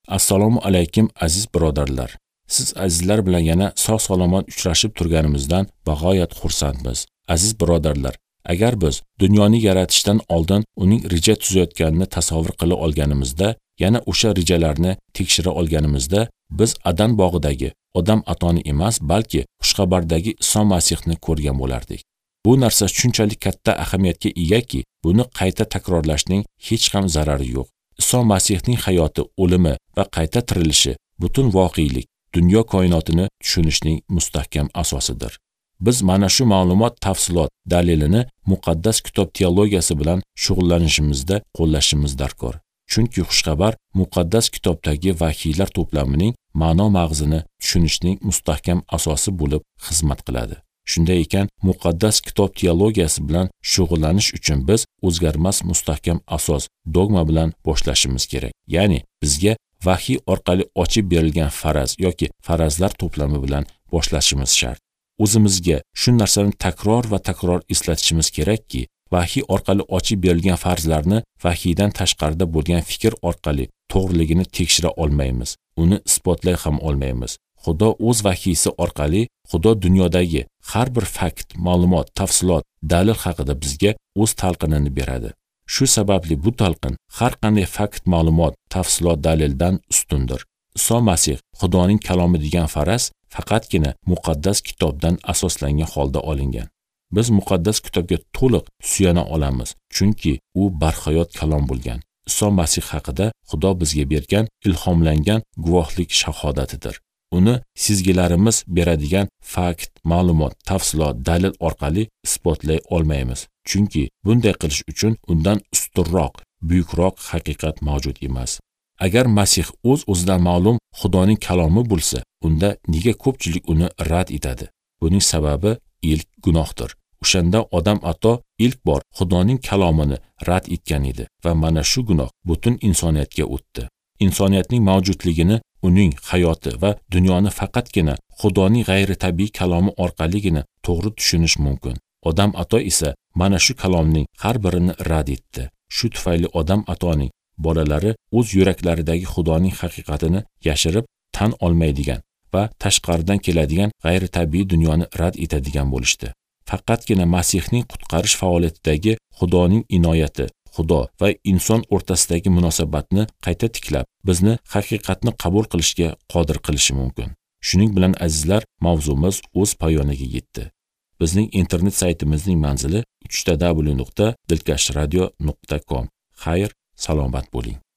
Assalomu alaykum aziz birodarlar. Siz azizlar bilan yana sog'-salomat uchrashib turganimizdan bag'oyat xursandmiz. Aziz birodarlar, agar biz dunyoni yaratishdan oldin uning reja tuzayotganini tasavvur qila olganimizda, yana o'sha rejalarni tekshira olganimizda, biz Adan bog'idagi odam atoni emas, balki xushxabardagi Iso Masihni ko'rgan bo'lardik. Bu narsa shunchalik katta ahamiyatga egaki, buni qayta takrorlashning hech ham zarari yo'q. Iso Masihning hayoti, o'limi va qayta tirilishi butun voqelik, dunyo koinotini tushunishning mustahkam asosidir. Biz mana shu ma'lumot tafsilot dalilini muqaddas kitob teologiyasi bilan shug'ullanishimizda qo'llashimiz darkor. Chunki xushxabar muqaddas kitobdagi vahiylar to'plamining ma'no mag'zini tushunishning mustahkam asosi bo'lib xizmat qiladi. Shunday ekan, muqaddas kitob teologiyasi bilan shug'ullanish uchun biz o'zgarmas mustahkam asos, dogma bilan boshlashimiz kerak. Ya'ni bizga vahiy orqali ochib berilgan faraz yoki farazlar to'plami bilan boshlashimiz shart. O'zimizga shu narsani takror va takror eslatishimiz kerakki, vahiy orqali ochib berilgan farzlarni vahiydan tashqarida bo'lgan fikr orqali to'g'riligini tekshira olmaymiz, uni isbotlay ham olmaymiz. Xudo o'z vahiysi orqali Xudo dunyodagi har bir fakt, ma'lumot, tafsilot, dalil haqida bizga o'z talqinini beradi. Shu sababli bu talqin har qanday fakt, ma'lumot, tafsilot, dalildan ustundir. Iso Masih Xudoning kalomi degan faraz faqatgina muqaddas kitobdan asoslangan holda olingan. Biz muqaddas kitobga to'liq suyana olamiz, chunki u barhayot kalom bo'lgan. Iso Masih haqida Xudo bizga bergan ilhomlangan guvohlik shahodatidir. Uni sezgilarimiz beradigan fakt, ma'lumot, tafsilot, dalil orqali isbotlay olmaymiz. Chunki bunday qilish uchun undan ustunroq, buyukroq haqiqat mavjud emas. Agar Masih o'z-o'zidan ma'lum Xudoning kalomi bo'lsa, unda nega ko'pchilik uni rad etadi? Buning sababi ilk gunohdir. O'shanda odam ato ilk bor Xudoning kalomini rad etgan edi va mana shu gunoh butun insoniyatga o'tdi. Insoniyatning mavjudligini, uning hayoti va dunyoni faqatgina Xudoning g'ayritabiiy kalomi orqaligina to'g'ri tushunish mumkin. Odam ato esa mana shu kalomning har birini rad etdi. Shu tufayli odam atoning bolalari o'z yuraklaridagi Xudoning haqiqatini yashirib tan olmaydigan va tashqaridan keladigan g'ayritabiiy dunyoni rad etadigan bo'lishdi. Faqatgina Masihning qutqarish faoliyatidagi Xudoning inoyati, Xudo va inson o'rtasidagi munosabatni qayta tiklab, bizni haqiqatni qabul qilishga qodir qilishi mumkin. Shuning bilan azizlar, mavzumiz o'z poyoniga yetdi. Bizning internet saytimizning manzili www.dilkashradio.com. Xayr, salomat bo'ling.